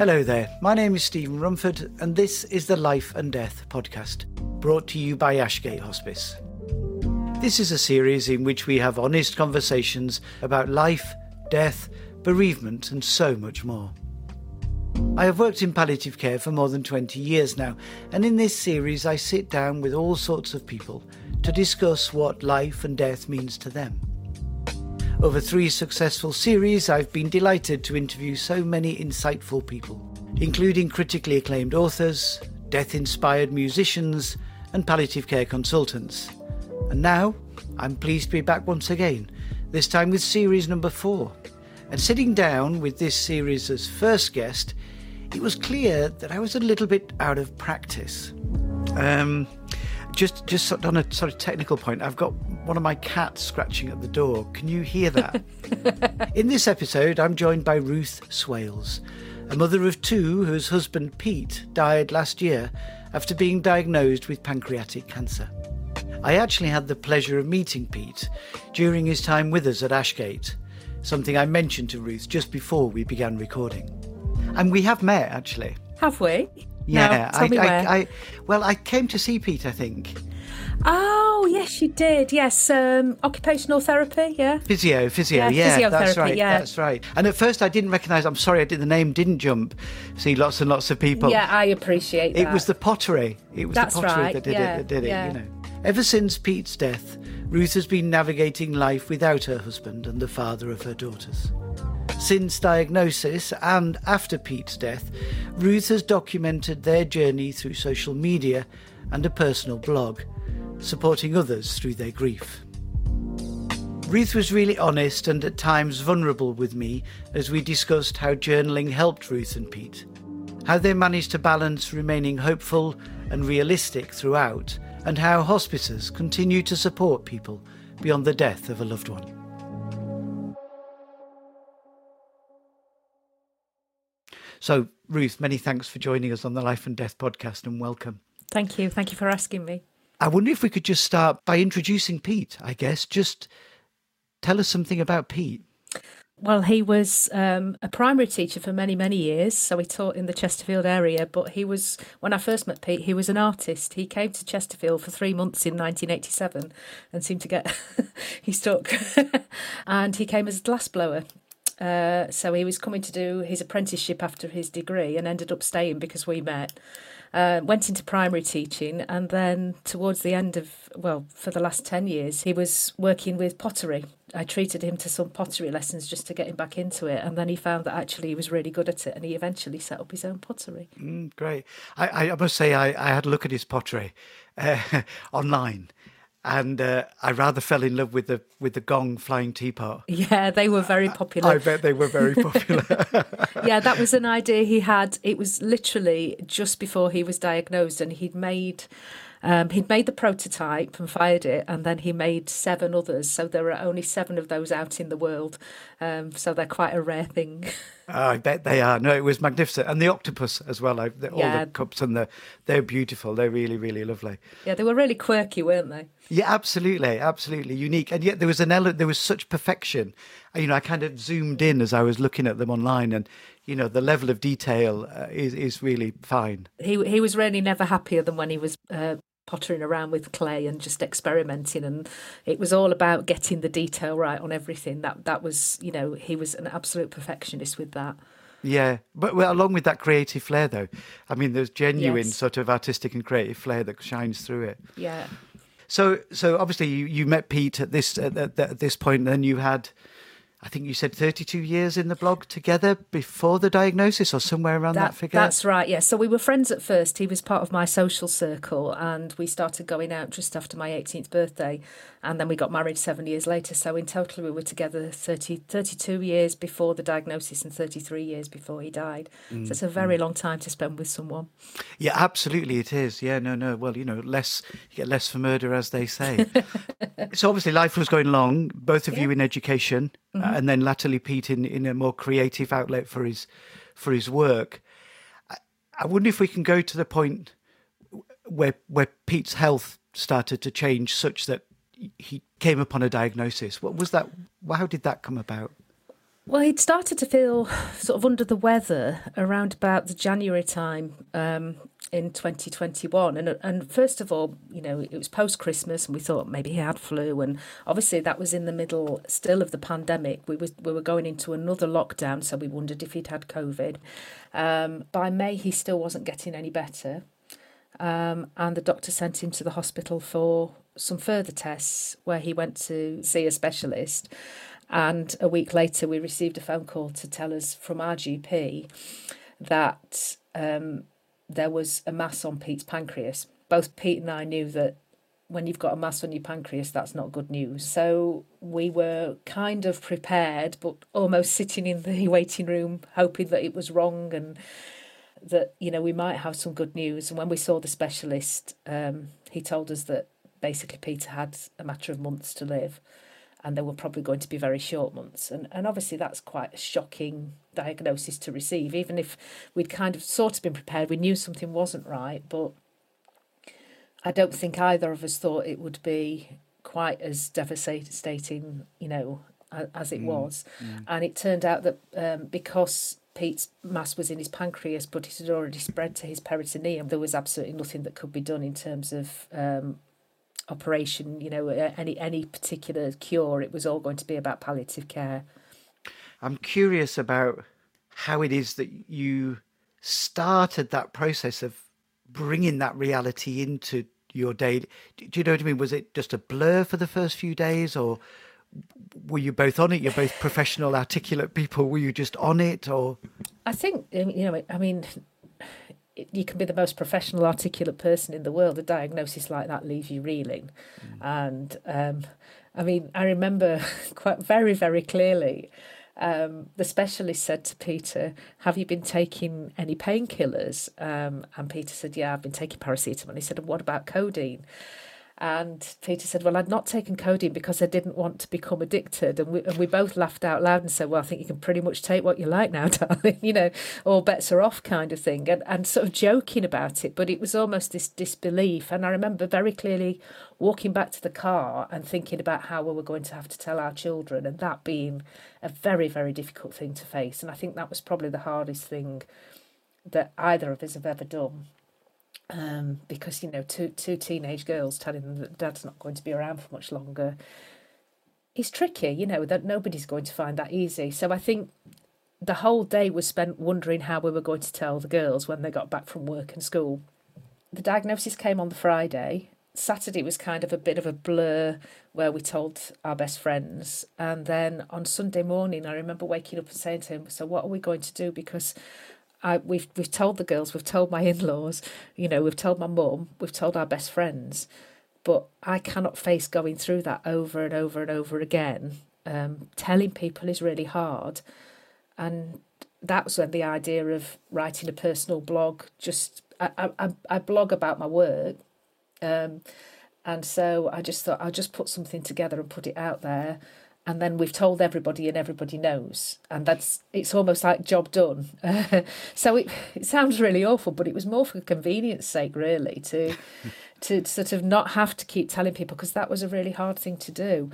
Hello there, my name is Stephen Rumford and this is the Life and Death podcast, brought to you by Ashgate Hospice. This is a series in which we have honest conversations about life, death, bereavement and so much more. I have worked in palliative care for more than 20 years now, and in this series I sit down with all sorts of people to discuss what life and death means to them. Over 3 successful series, I've been delighted to interview so many insightful people, including critically acclaimed authors, death-inspired musicians, and palliative care consultants. And now, I'm pleased to be back once again, this time with series number 4. And sitting down with this series' first guest, it was clear that I was a little bit out of practice. Just on a sort of technical point, I've got one of my cats scratching at the door. Can you hear that? In this episode, I'm joined by Ruth Swales, a mother of 2 whose husband Pete died last year after being diagnosed with pancreatic cancer. I actually had the pleasure of meeting Pete during his time with us at Ashgate, something I mentioned to Ruth just before we began recording. And we have met, actually. Have we? Yeah, no, tell me where. I came to see Pete, I think. Oh, yes, you did. Yes, occupational therapy, yeah. Physio, yeah, that's right, that's right. And at first I didn't recognise, I'm sorry, the name didn't jump. See lots and lots of people. Yeah, I appreciate that. It was the pottery. It was that's the pottery right. that did it, you know. Ever since Pete's death, Ruth has been navigating life without her husband and the father of her daughters. Since diagnosis and after Pete's death, Ruth has documented their journey through social media and a personal blog, supporting others through their grief. Ruth was really honest and at times vulnerable with me as we discussed how journaling helped Ruth and Pete, how they managed to balance remaining hopeful and realistic throughout, and how hospices continue to support people beyond the death of a loved one. So, Ruth, many thanks for joining us on the Life and Death podcast and welcome. Thank you. Thank you for asking me. I wonder if we could just start by introducing Pete, I guess. Just tell us something about Pete. Well, he was a primary teacher for many, many years. So he taught in the Chesterfield area. But when I first met Pete, he was an artist. He came to Chesterfield for 3 months in 1987 and seemed to get, he stuck. And he came as a glassblower. So he was coming to do his apprenticeship after his degree and ended up staying because we met. Went into primary teaching, and then towards the end for the last 10 years, he was working with pottery. I treated him to some pottery lessons just to get him back into it, and then he found that actually he was really good at it, and he eventually set up his own pottery. Great. I must say I had a look at his pottery online. And I rather fell in love with the gong flying teapot. Yeah, they were very popular. I bet they were very popular. Yeah, that was an idea he had. It was literally just before he was diagnosed, and he'd made the prototype and fired it, and then he made 7 others. So there are only 7 of those out in the world. So they're quite a rare thing. Oh, I bet they are. No, it was magnificent. And the octopus as well. All the cups and they're beautiful. They're really, really lovely. Yeah, they were really quirky, weren't they? Yeah, absolutely unique. And yet there was such perfection. I kind of zoomed in as I was looking at them online, and the level of detail is really fine. He was really never happier than when he was pottering around with clay and just experimenting, and it was all about getting the detail right on everything. That was, he was an absolute perfectionist with that. Yeah, but along with that creative flair, though, there's genuine sort of artistic and creative flair that shines through it. Yeah. So obviously you met Pete at this point, and then you had, I think you said 32 years in the blog together before the diagnosis, or somewhere around that figure? That's right, yeah. So we were friends at first. He was part of my social circle, and we started going out just after my 18th birthday, and then we got married 7 years later. So in total, we were together 32 years before the diagnosis and 33 years before he died. So it's a very long time to spend with someone. Yeah, absolutely it is. Yeah, no. Well, you get less for murder, as they say. So obviously life was going along, both of you in education, and then latterly Pete in a more creative outlet for his work. I wonder if we can go to the point where Pete's health started to change such that he came upon a diagnosis. What was that? How did that come about? Well, he'd started to feel sort of under the weather around about the January time in 2021. And first of all, it was post-Christmas and we thought maybe he had flu. And obviously that was in the middle still of the pandemic. We were going into another lockdown, so we wondered if he'd had COVID. By May, he still wasn't getting any better. And the doctor sent him to the hospital for some further tests where he went to see a specialist. And a week later, we received a phone call to tell us from our GP that there was a mass on Pete's pancreas. Both Pete and I knew that when you've got a mass on your pancreas, that's not good news. So we were kind of prepared, but almost sitting in the waiting room, hoping that it was wrong and that, we might have some good news. And when we saw the specialist, he told us that basically Peter had a matter of months to live. And they were probably going to be very short months. And obviously that's quite a shocking diagnosis to receive, even if we'd kind of sort of been prepared. We knew something wasn't right, but I don't think either of us thought it would be quite as devastating, as it was. And it turned out that because Pete's mass was in his pancreas, but it had already spread to his peritoneum, there was absolutely nothing that could be done in terms of operation, any particular cure. It was all going to be about palliative care. I'm curious about how it is that you started that process of bringing that reality into your day. Do you know what I mean? Was it just a blur for the first few days, or were you both on it? You're both professional, articulate people. Were you just on it, or? I think, you can be the most professional, articulate person in the world. A diagnosis like that leaves you reeling. And I remember quite very, very clearly, the specialist said to Peter, "Have you been taking any painkillers?" And Peter said, "Yeah, I've been taking paracetamol." And he said, "And what about codeine?" And Peter said, "Well, I'd not taken codeine because I didn't want to become addicted." And we both laughed out loud and said, "Well, I think you can pretty much take what you like now, darling, all bets are off," kind of thing. And sort of joking about it, but it was almost this disbelief. And I remember very clearly walking back to the car and thinking about how we were going to have to tell our children, and that being a very, very difficult thing to face. And I think that was probably the hardest thing that either of us have ever done. Because, two teenage girls telling them that dad's not going to be around for much longer is tricky, that nobody's going to find that easy. So I think the whole day was spent wondering how we were going to tell the girls when they got back from work and school. The diagnosis came on the Friday. Saturday was kind of a bit of a blur where we told our best friends. And then on Sunday morning, I remember waking up and saying to him, "So what are we going to do? Because we've told the girls, we've told my in-laws, we've told my mum, we've told our best friends, but I cannot face going through that over and over and over again. Telling people is really hard." And that was when the idea of writing a personal blog, I blog about my work. And so I just thought I'll just put something together and put it out there. And then we've told everybody and everybody knows. And it's almost like job done. So it sounds really awful, but it was more for convenience sake, really, to sort of not have to keep telling people, because that was a really hard thing to do.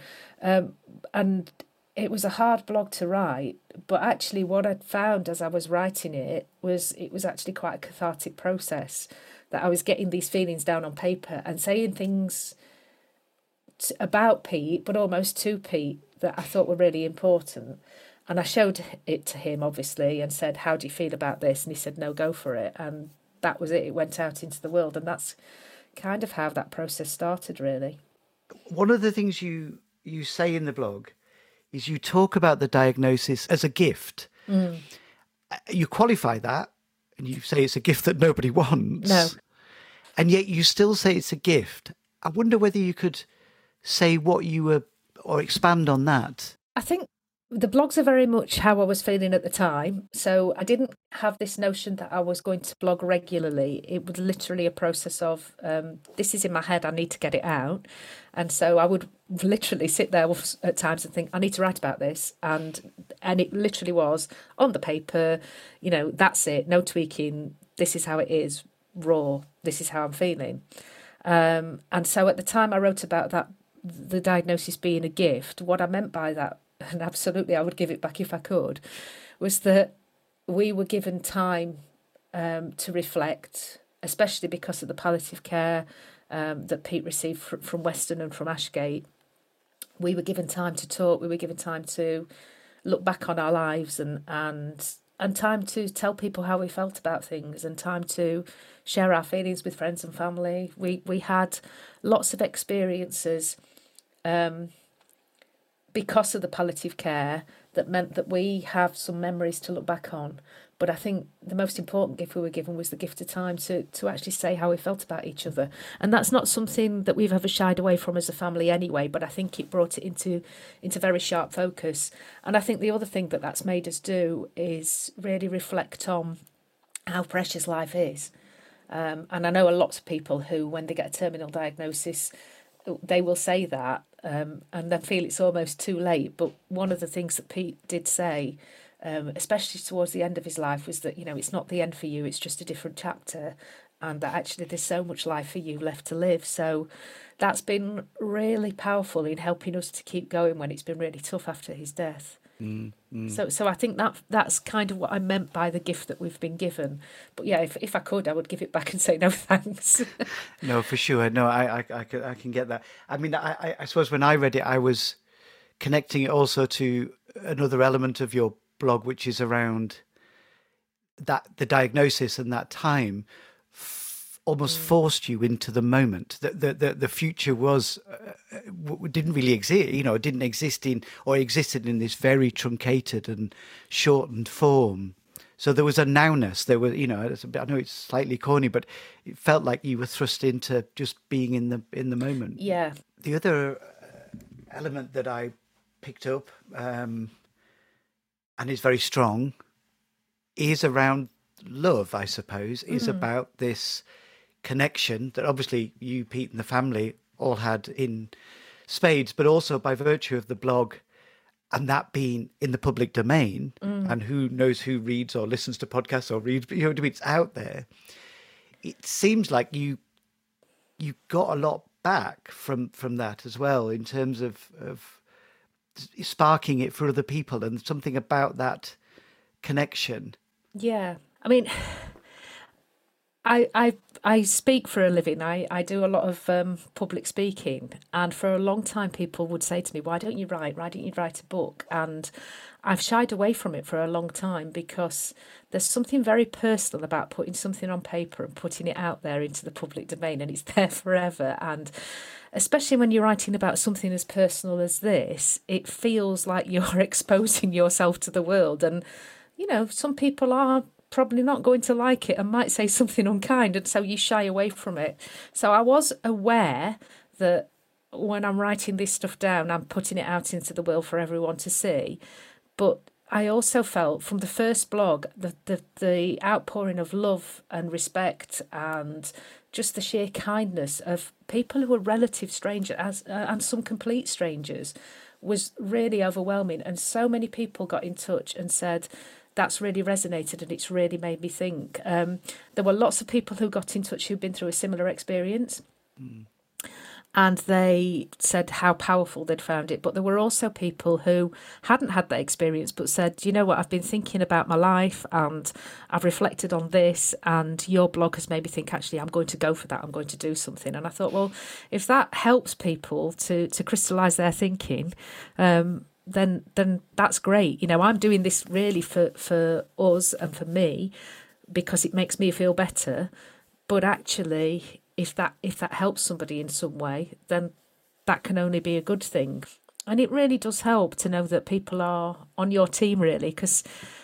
And it was a hard blog to write. But actually what I'd found as I was writing it was actually quite a cathartic process, that I was getting these feelings down on paper and saying things about Pete, but almost to Pete, that I thought were really important. And I showed it to him, obviously, and said, "How do you feel about this?" And he said, "No, go for it." And that was it. It went out into the world. And that's kind of how that process started, really. One of the things you say in the blog is you talk about the diagnosis as a gift. You qualify that and you say it's a gift that nobody wants. No. And yet you still say it's a gift. I wonder whether you could say what you were, or expand on that. I think the blogs are very much how I was feeling at the time. So I didn't have this notion that I was going to blog regularly. It was literally a process of, this is in my head, I need to get it out. And so I would literally sit there at times and think, I need to write about this. And it literally was on the paper, that's it, no tweaking. This is how it is, raw. This is how I'm feeling. And so at the time I wrote about that, the diagnosis being a gift, what I meant by that and absolutely I would give it back if I could, was that we were given time to reflect, especially because of the palliative care that Pete received from Weston and from Ashgate. We were given time to talk. We were given time to look back on our lives and time to tell people how we felt about things, and time to share our feelings with friends and family. We had lots of experiences because of the palliative care that meant that we have some memories to look back on. But I think the most important gift we were given was the gift of time to actually say how we felt about each other. And that's not something that we've ever shied away from as a family anyway, but I think it brought it into very sharp focus. And I think the other thing that that's made us do is really reflect on how precious life is. And I know a lot of people who, when they get a terminal diagnosis, they will say that and then feel it's almost too late. But one of the things that Pete did say, especially towards the end of his life, was that, it's not the end for you, it's just a different chapter, and that actually there's so much life for you left to live. So that's been really powerful in helping us to keep going when it's been really tough after his death. So I think that's kind of what I meant by the gift that we've been given. But yeah, if I could, I would give it back and say no thanks. No, for sure. No, I can get that. I mean, I suppose when I read it, I was connecting it also to another element of your blog, which is around that the diagnosis and that time almost forced you into the moment. The future was didn't really exist. It didn't exist or existed in this very truncated and shortened form. So there was a nowness. There was, I know it's slightly corny, but it felt like you were thrust into just being in the moment. Yeah. The other element that I picked up, and is very strong, is around love, I suppose, is about this connection that obviously you, Pete, and the family all had in spades, but also by virtue of the blog and that being in the public domain, and who knows who reads or listens to podcasts or reads, but it's out there. It seems like you got a lot back from that as well, in terms of sparking it for other people, and something about that connection. Yeah, I mean, I speak for a living. I do a lot of public speaking, and for a long time people would say to me, why don't you write a book? And I've shied away from it for a long time, because there's something very personal about putting something on paper and putting it out there into the public domain, and it's there forever. And especially when you're writing about something as personal as this, it feels like you're exposing yourself to the world. And, some people are probably not going to like it and might say something unkind, and so you shy away from it. So I was aware that when I'm writing this stuff down, I'm putting it out into the world for everyone to see. But I also felt from the first blog the outpouring of love and respect, and just the sheer kindness of people who were relative strangers and some complete strangers was really overwhelming. And so many people got in touch and said, that's really resonated and it's really made me think. There were lots of people who got in touch who'd been through a similar experience. And they said how powerful they'd found it. But there were also people who hadn't had that experience but said, you know what, I've been thinking about my life and I've reflected on this, and your blog has made me think, actually, I'm going to go for that. I'm going to do something. And I thought, well, if that helps people to crystallise their thinking, then that's great. I'm doing this really for us and for me because it makes me feel better. But actually, if that helps somebody in some way, then that can only be a good thing. And it really does help to know that people are on your team, really, because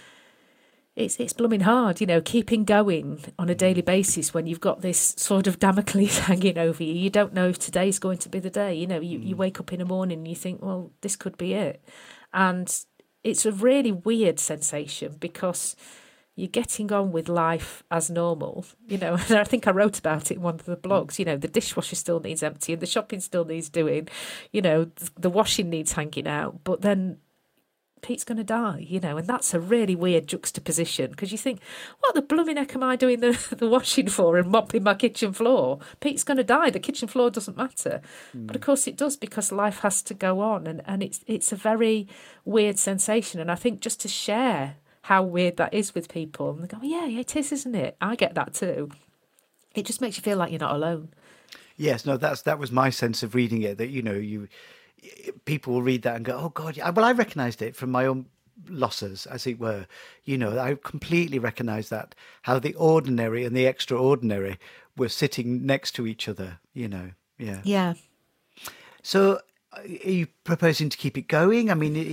it's blooming hard, keeping going on a daily basis when you've got this sort of Damocles hanging over you. You don't know if today's going to be the day. You wake up in the morning and you think, well, this could be it. And it's a really weird sensation, because you're getting on with life as normal, and I think I wrote about it in one of the blogs, the dishwasher still needs emptying, the shopping still needs doing, the washing needs hanging out, but then Pete's going to die, and that's a really weird juxtaposition, because you think, what the blooming heck am I doing the washing for and mopping my kitchen floor? Pete's going to die. The kitchen floor doesn't matter. But of course it does, because life has to go on, and it's a very weird sensation. And I think just to share how weird that is with people, and they go, yeah, it is, isn't it? I get that too. It just makes you feel like you're not alone. Yes, no, that was my sense of reading it, that, people will read that and go, oh God, well, I recognised it from my own losses, as it were. I completely recognised that, how the ordinary and the extraordinary were sitting next to each other, Yeah. Yeah. So are you proposing to keep it going? I mean,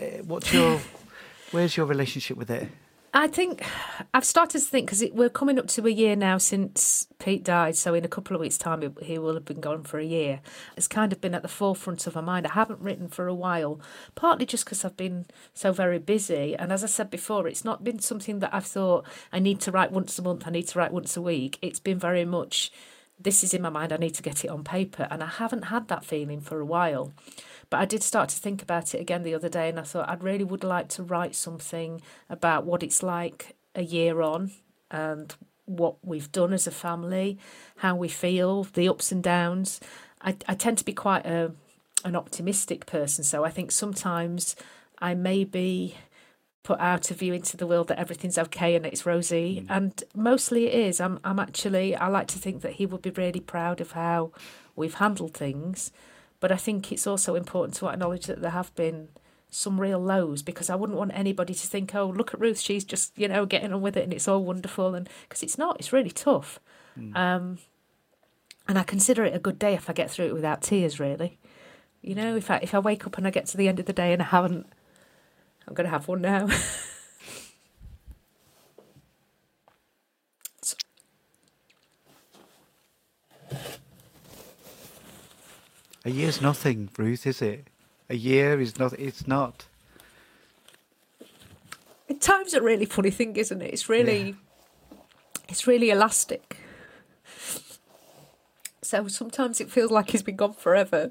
where's your relationship with it? I think I've started to think, because we're coming up to a year now since Pete died, so in a couple of weeks' time he will have been gone for a year. It's kind of been at the forefront of my mind. I haven't written for a while, partly just because I've been so very busy. And as I said before, it's not been something that I've thought I need to write once a month, I need to write once a week. It's been very much, this is in my mind, I need to get it on paper. And I haven't had that feeling for a while. But I did start to think about it again the other day, and I thought I really would like to write something about what it's like a year on, and what we've done as a family, how we feel, the ups and downs. I tend to be quite an optimistic person, so I think sometimes I maybe put out a view into the world that everything's okay and it's rosy, and mostly it is. I like to think that he would be really proud of how we've handled things. But I think it's also important to acknowledge that there have been some real lows, because I wouldn't want anybody to think, oh, look at Ruth, she's just, getting on with it and it's all wonderful. And because it's not, it's really tough. And I consider it a good day if I get through it without tears, really. If I wake up and I get to the end of the day and I haven't, I'm going to have one now. A year's nothing, Ruth, is it? A year is not. It's not. Time's a really funny thing, isn't it? It's really elastic. So sometimes it feels like he's been gone forever,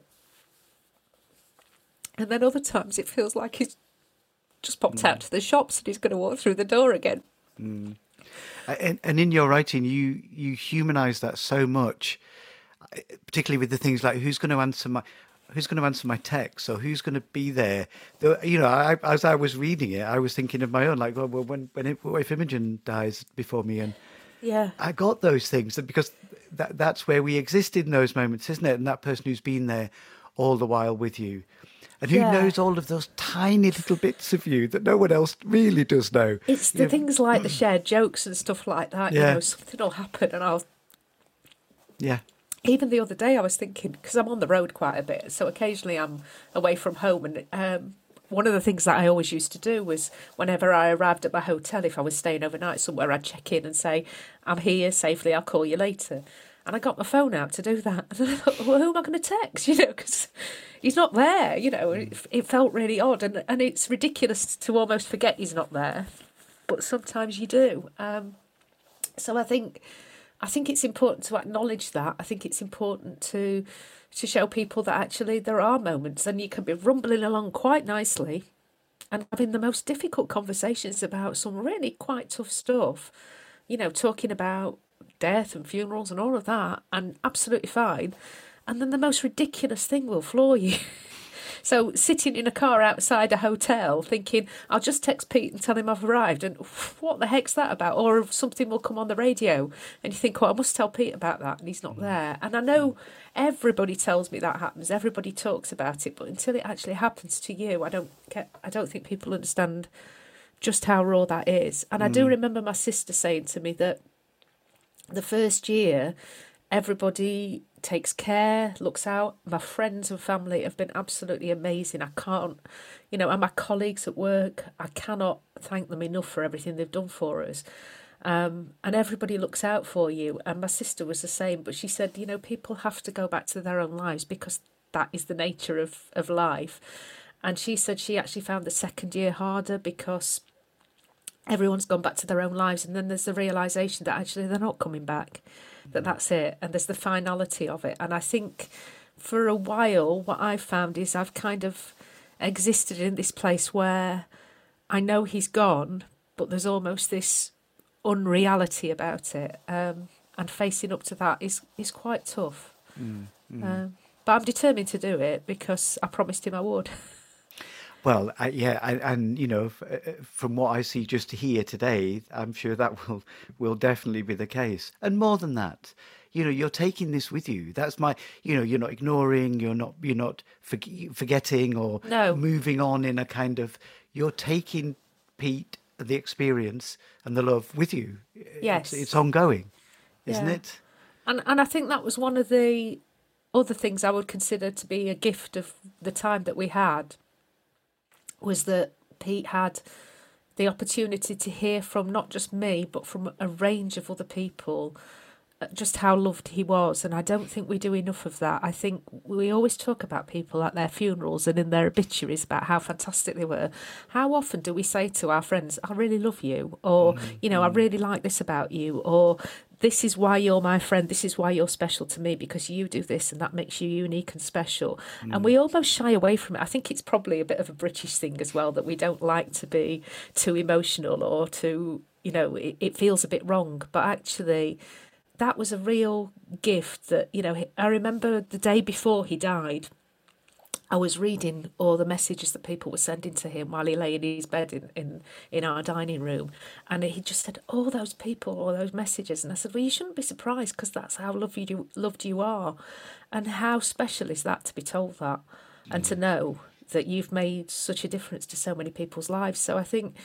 and then other times it feels like he's just popped out to the shops and he's going to walk through the door again. And in your writing, you humanise that so much. Particularly with the things like who's going to answer my text, or who's going to be there. As I was reading it, I was thinking of my own, like, well, what if Imogen dies before me? And yeah, I got those things because that's where we exist in those moments, isn't it? And that person who's been there all the while with you, and who knows all of those tiny little bits of you that no one else really does know. It's the things like the shared jokes and stuff like that. Something will happen, and I'll. Yeah. Even the other day I was thinking, because I'm on the road quite a bit, so occasionally I'm away from home, and one of the things that I always used to do was whenever I arrived at my hotel, if I was staying overnight somewhere, I'd check in and say, I'm here safely, I'll call you later. And I got my phone out to do that. And I thought, well, who am I going to text? Because he's not there, It felt really odd, and it's ridiculous to almost forget he's not there. But sometimes you do. So I think it's important to acknowledge that. I think it's important to show people that actually there are moments, and you can be rumbling along quite nicely and having the most difficult conversations about some really quite tough stuff, talking about death and funerals and all of that, and absolutely fine. And then the most ridiculous thing will floor you. So sitting in a car outside a hotel thinking, I'll just text Pete and tell him I've arrived, and what the heck's that about? Or something will come on the radio and you think, I must tell Pete about that, and he's not there. And I know everybody tells me that happens, everybody talks about it, but until it actually happens to you, I don't think people understand just how raw that is. And I do remember my sister saying to me that the first year, everybody takes care, looks out. My friends and family have been absolutely amazing. I can't, and my colleagues at work, I cannot thank them enough for everything they've done for us. And everybody looks out for you. And my sister was the same, but she said, people have to go back to their own lives because that is the nature of life. And she said she actually found the second year harder because everyone's gone back to their own lives, and then there's the realisation that actually they're not coming back, that's it, and there's the finality of it. And I think for a while what I've found is I've kind of existed in this place where I know he's gone, but there's almost this unreality about it. And facing up to that is quite tough. But I'm determined to do it because I promised him I would. Well, and from what I see just here today, I'm sure that will definitely be the case. And more than that, you're taking this with you. That's you're not ignoring, you're not forgetting or No. moving on in a kind of, you're taking Pete, the experience and the love with you. Yes. It's ongoing, isn't it? And I think that was one of the other things I would consider to be a gift of the time that we had, was that Pete had the opportunity to hear from not just me, but from a range of other people, just how loved he was. And I don't think we do enough of that. I think we always talk about people at their funerals and in their obituaries about how fantastic they were. How often do we say to our friends, I really love you, or, I really like this about you, or this is why you're my friend, this is why you're special to me, because you do this and that makes you unique and special. And we almost shy away from it. I think it's probably a bit of a British thing as well, that we don't like to be too emotional or too, it feels a bit wrong. But actually, that was a real gift that, I remember the day before he died, I was reading all the messages that people were sending to him while he lay in his bed in our dining room. And he just said, all those people, all those messages. And I said, well, you shouldn't be surprised, because that's how loved you are. And how special is that, to be told that and to know that you've made such a difference to so many people's lives. So I think,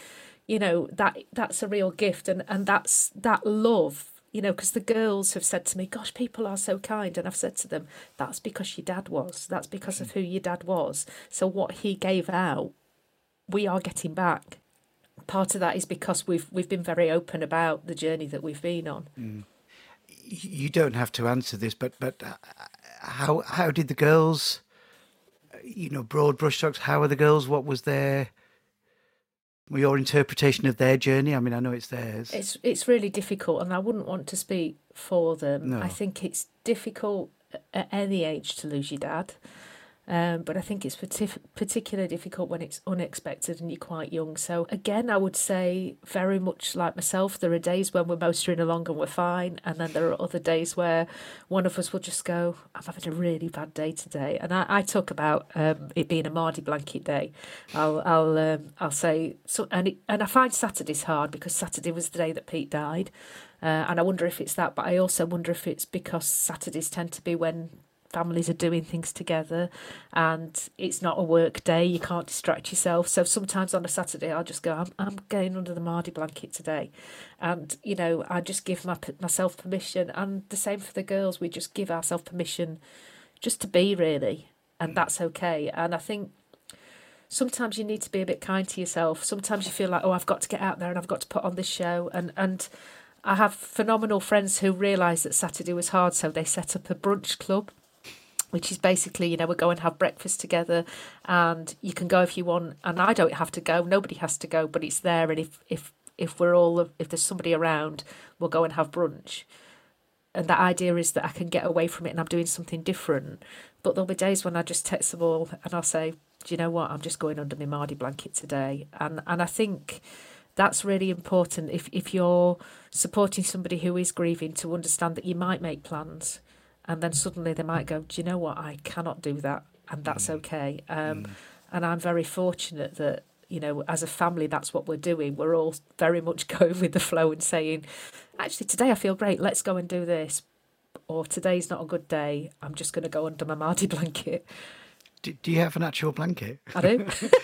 that's a real gift. And that's that love. Because the girls have said to me, gosh, people are so kind. And I've said to them, that's because your dad was. That's because of who your dad was. So what he gave out, we are getting back. Part of that is because we've been very open about the journey that we've been on. You don't have to answer this, but how did the girls, broad brushstrokes, how are the girls? What was your interpretation of their journey? I mean, I know it's theirs. It's really difficult, and I wouldn't want to speak for them. No. I think it's difficult at any age to lose your dad. But I think it's particularly difficult when it's unexpected and you're quite young. So again, I would say very much like myself, there are days when we're motoring along and we're fine, and then there are other days where one of us will just go, I'm having a really bad day today. And I talk about it being a Mardy blanket day. I'll say so, and I find Saturdays hard because Saturday was the day that Pete died, and I wonder if it's that, but I also wonder if it's because Saturdays tend to be when families are doing things together and it's not a work day, you can't distract yourself. So sometimes on a Saturday I'll just go, I'm going under the Mardy blanket today, and I just give myself permission. And the same for the girls, we just give ourselves permission just to be, really, and that's okay. And I think sometimes you need to be a bit kind to yourself. Sometimes you feel like, I've got to get out there and I've got to put on this show, and I have phenomenal friends who realised that Saturday was hard, so they set up a brunch club, which is basically, we go and have breakfast together, and you can go if you want, and I don't have to go, nobody has to go, but it's there, and if there's somebody around, we'll go and have brunch. And the idea is that I can get away from it and I'm doing something different. But there'll be days when I just text them all and I'll say, do you know what, I'm just going under my Mardy blanket today. And I think that's really important if you're supporting somebody who is grieving, to understand that you might make plans, and then suddenly they might go, do you know what, I cannot do that, and that's okay. And I'm very fortunate that, as a family, that's what we're doing. We're all very much going with the flow and saying, actually, today I feel great, let's go and do this. Or today's not a good day, I'm just going to go under my Mardy blanket. Do you have an actual blanket? I do.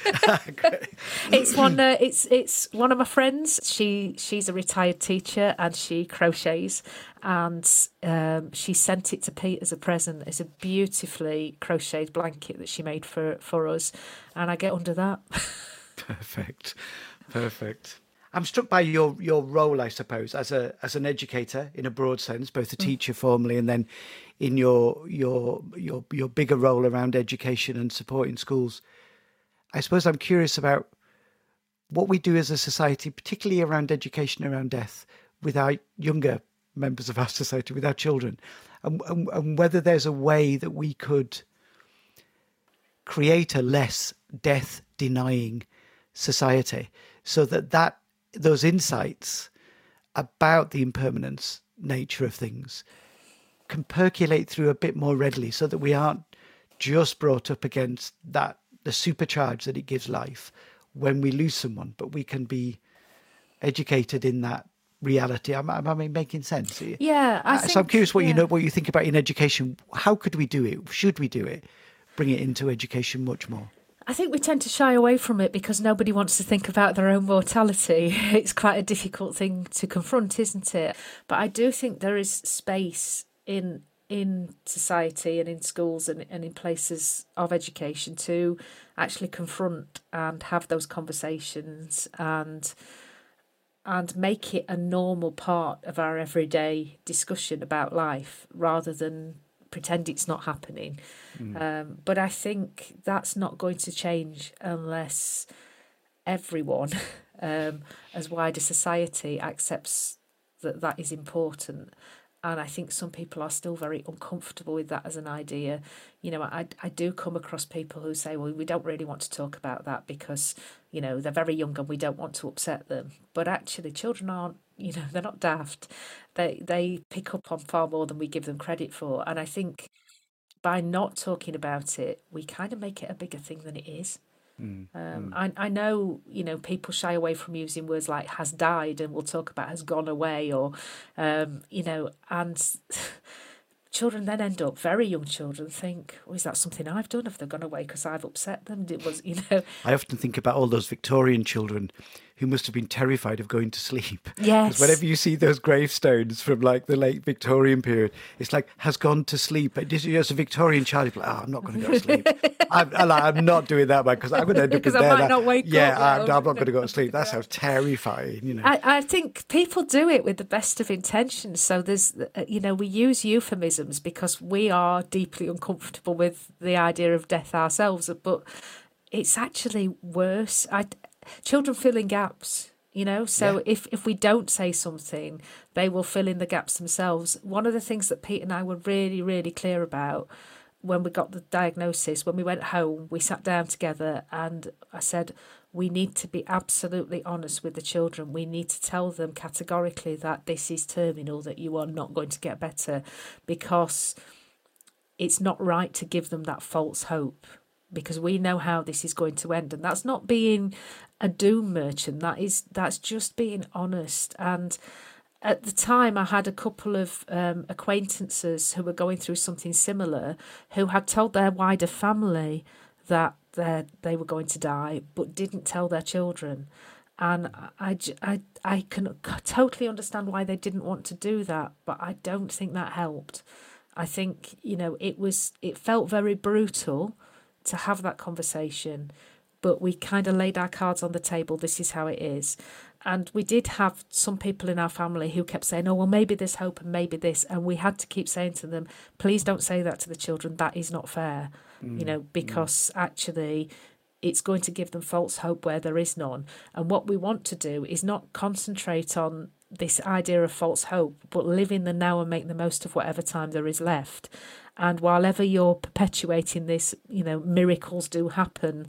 It's one. It's one of my friends. She's a retired teacher and she crochets, and she sent it to Pete as a present. It's a beautifully crocheted blanket that she made for us, and I get under that. Perfect. I'm struck by your role, I suppose, as an educator in a broad sense, both a teacher formally and then in your bigger role around education and supporting schools. I suppose I'm curious about what we do as a society, particularly around education, around death, with our younger members of our society, with our children, and whether there's a way that we could create a less death-denying society. so that those insights about the impermanence nature of things can percolate through a bit more readily, so that we aren't just brought up against that, the supercharge that it gives life when we lose someone, but we can be educated in that reality. Am I making sense? Yeah, I think, so I'm curious what you think about in education. How could we do it? Should we do it? Bring it into education much more? I think we tend to shy away from it because nobody wants to think about their own mortality. It's quite a difficult thing to confront, isn't it? But I do think there is space in society and in schools and in places of education to actually confront and have those conversations and make it a normal part of our everyday discussion about life, rather than pretend it's not happening. But I think that's not going to change unless everyone, as wider society, accepts that is important. And I think some people are still very uncomfortable with that as an idea. You know, I do come across people who say, well, we don't really want to talk about that because, you know, they're very young and we don't want to upset them. But actually, children aren't, you know, they're not daft. They pick up on far more than we give them credit for. And I think by not talking about it, we kind of make it a bigger thing than it is. I know, you know, people shy away from using words like has died, and we'll talk about has gone away, or, you know, and children then end up, very young children, think, oh, is that something I've done? Have they gone away because I've upset them? It was, you know. I often think about all those Victorian children who must have been terrified of going to sleep. Yes. Because whenever you see those gravestones from like the late Victorian period, it's like, has gone to sleep. As a Victorian child, you're like, I'm not going to go to sleep. I'm not doing that, man, because I'm going to end up in there. Because I might not wake up. Yeah, I'm not going to go to sleep. That sounds terrifying, you know. I think people do it with the best of intentions. So there's, you know, we use euphemisms because we are deeply uncomfortable with the idea of death ourselves, but it's actually worse. Children fill in gaps, you know, so if we don't say something, they will fill in the gaps themselves. One of the things that Pete and I were really, really clear about when we got the diagnosis, when we went home, we sat down together and I said, we need to be absolutely honest with the children. We need to tell them categorically that this is terminal, that you are not going to get better, because it's not right to give them that false hope, because we know how this is going to end. And that's not being a doom merchant. That's just being honest. And at the time, I had a couple of acquaintances who were going through something similar, who had told their wider family that they were going to die, but didn't tell their children. And I can totally understand why they didn't want to do that, but I don't think that helped. I think, you know, it felt very brutal to have that conversation, but we kind of laid our cards on the table. This is how it is. And we did have some people in our family who kept saying, oh, well, maybe there's hope and maybe this. And we had to keep saying to them, please don't say that to the children. That is not fair, you know, because actually it's going to give them false hope where there is none. And what we want to do is not concentrate on this idea of false hope, but live in the now and make the most of whatever time there is left. And while ever you're perpetuating this, you know, miracles do happen,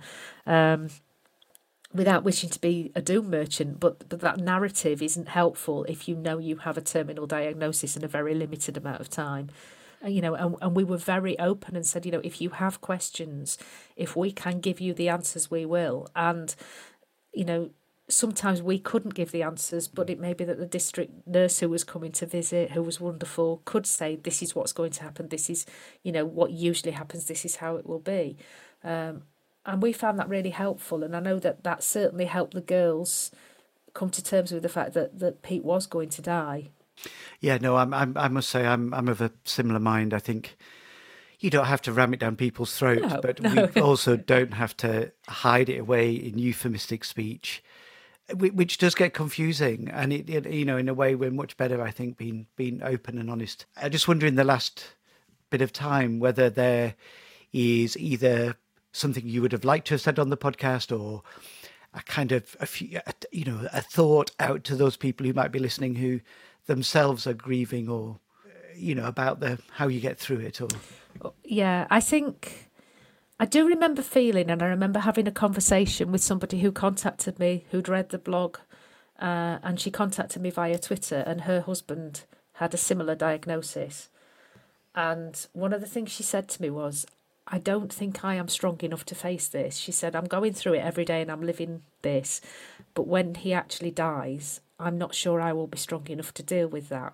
without wishing to be a doom merchant, but that narrative isn't helpful if you know you have a terminal diagnosis in a very limited amount of time. You know, and we were very open and said, you know, if you have questions, if we can give you the answers, we will. And, you know, sometimes we couldn't give the answers, but it may be that the district nurse who was coming to visit, who was wonderful, could say, this is what's going to happen. This is, you know, what usually happens. This is how it will be. And we found that really helpful. And I know that certainly helped the girls come to terms with the fact that Pete was going to die. Yeah, no, I must say I'm of a similar mind. I think you don't have to ram it down people's throats, we also don't have to hide it away in euphemistic speech, which does get confusing. And it you know, in a way, we're much better, I think, being open and honest. I just wonder in the last bit of time whether there is either something you would have liked to have said on the podcast, or a kind of a thought out to those people who might be listening who themselves are grieving, or you know, about how you get through it. Or yeah, I think I do remember feeling, and I remember having a conversation with somebody who contacted me, who'd read the blog, and she contacted me via Twitter, and her husband had a similar diagnosis. And one of the things she said to me was, I don't think I am strong enough to face this. She said, I'm going through it every day and I'm living this. But when he actually dies, I'm not sure I will be strong enough to deal with that.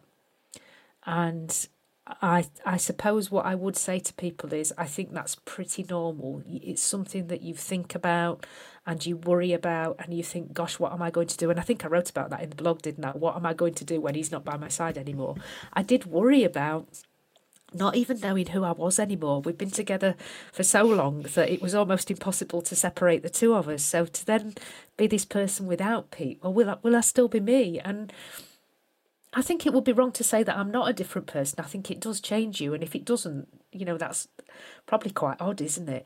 And I suppose what I would say to people is I think that's pretty normal. It's something that you think about and you worry about and you think, gosh, what am I going to do? And I think I wrote about that in the blog, didn't I? What am I going to do when he's not by my side anymore? I did worry about not even knowing who I was anymore. We'd been together for so long that it was almost impossible to separate the two of us. So to then be this person without Pete, well, will I still be me? And I think it would be wrong to say that I'm not a different person. I think it does change you. And if it doesn't, that's probably quite odd, isn't it?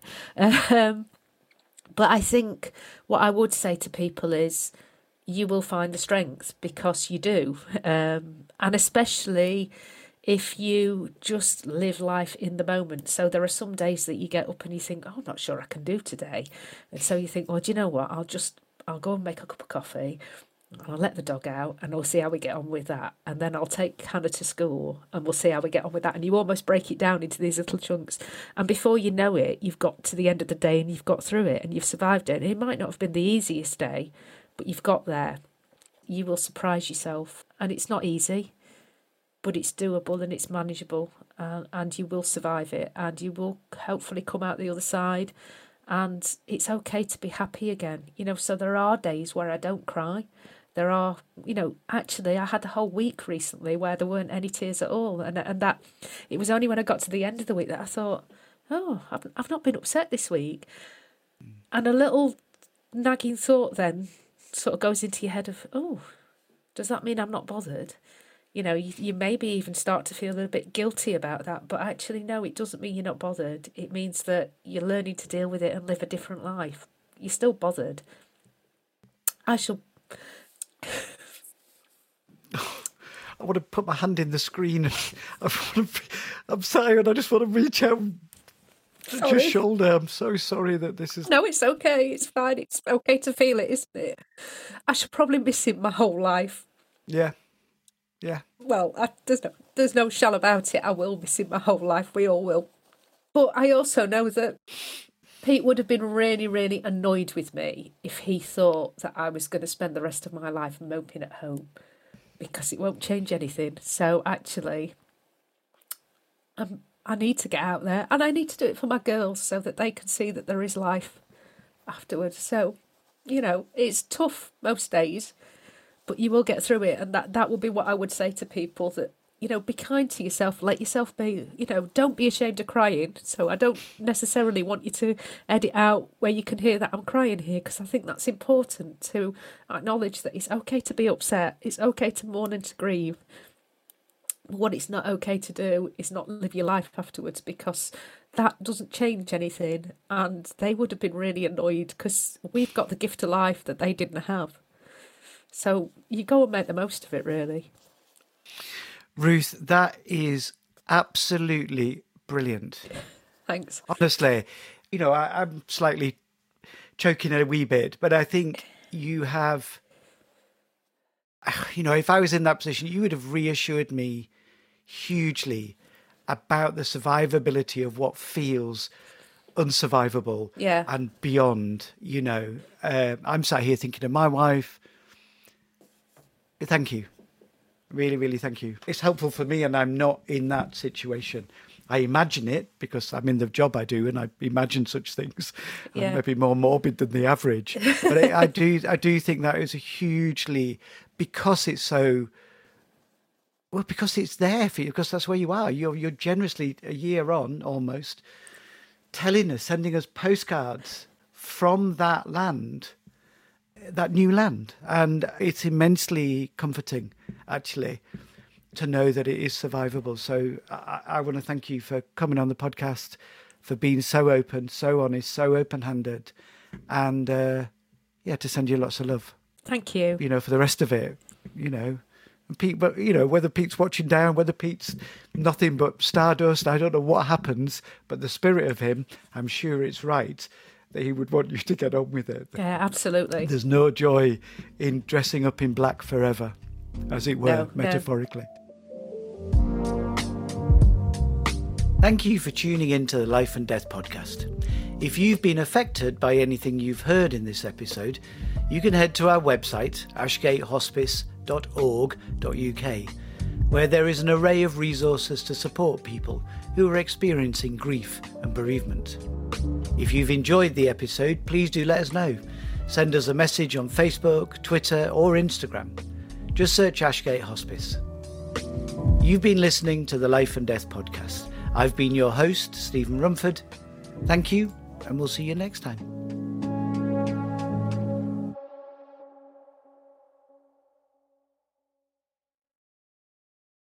But I think what I would say to people is you will find the strength because you do. And especially if you just live life in the moment. So there are some days that you get up and you think, I'm not sure I can do today. And so you think, well, do you know what? I'll go and make a cup of coffee. I'll let the dog out and we'll see how we get on with that. And then I'll take Hannah to school and we'll see how we get on with that. And you almost break it down into these little chunks. And before you know it, you've got to the end of the day and you've got through it and you've survived it. And it might not have been the easiest day, but you've got there. You will surprise yourself. And it's not easy, but it's doable and it's manageable. And you will survive it. And you will hopefully come out the other side. And it's okay to be happy again. So there are days where I don't cry. There are, actually, I had a whole week recently where there weren't any tears at all. And that, it was only when I got to the end of the week that I thought, oh, I've not been upset this week. And a little nagging thought then sort of goes into your head of, oh, does that mean I'm not bothered? You maybe even start to feel a little bit guilty about that. But actually, no, it doesn't mean you're not bothered. It means that you're learning to deal with it and live a different life. You're still bothered. I want to put my hand in the screen. I'm sorry, and I just want to reach out to your shoulder. I'm so sorry that this is... No, it's okay. It's fine. It's okay to feel it, isn't it? I should probably miss him my whole life. Yeah. Well, there's no shall about it. I will miss him my whole life. We all will. But I also know that Pete would have been really, really annoyed with me if he thought that I was going to spend the rest of my life moping at home, because it won't change anything. So actually, I need to get out there and I need to do it for my girls so that they can see that there is life afterwards. So, it's tough most days, but you will get through it. And that will be what I would say to people, that, be kind to yourself, let yourself be, don't be ashamed of crying. So I don't necessarily want you to edit out where you can hear that I'm crying here, because I think that's important to acknowledge that it's okay to be upset. It's okay to mourn and to grieve. What it's not okay to do is not live your life afterwards, because that doesn't change anything. And they would have been really annoyed because we've got the gift of life that they didn't have. So you go and make the most of it, really. Ruth, that is absolutely brilliant. Thanks. Honestly, I'm slightly choking a wee bit, but I think you have, if I was in that position, you would have reassured me hugely about the survivability of what feels unsurvivable and beyond. I'm sat here thinking of my wife. Thank you. Really, really thank you. It's helpful for me, and I'm not in that situation. I imagine it because I'm in the job I do, and I imagine such things. Yeah. I'm maybe more morbid than the average. But I do think that is a hugely, because it's so, well, because it's there for you, because that's where you are. You're generously, a year on almost, sending us postcards from that land, that new land. And it's immensely comforting, actually, to know that it is survivable. So I want to thank you for coming on the podcast, for being so open, so honest, so open-handed, and to send you lots of love. Thank you. For the rest of it, Pete, but whether Pete's watching down, whether Pete's nothing but stardust, I don't know what happens, but the spirit of him, I'm sure it's right that he would want you to get on with it. Yeah, absolutely. There's no joy in dressing up in black forever, as it were, metaphorically. Thank you for tuning in to the Life and Death podcast. If you've been affected by anything you've heard in this episode, you can head to our website, ashgatehospice.org.uk, where there is an array of resources to support people who are experiencing grief and bereavement. If you've enjoyed the episode, please do let us know. Send us a message on Facebook, Twitter or Instagram. Just search Ashgate Hospice. You've been listening to the Life and Death podcast. I've been your host, Stephen Rumford. Thank you, and we'll see you next time.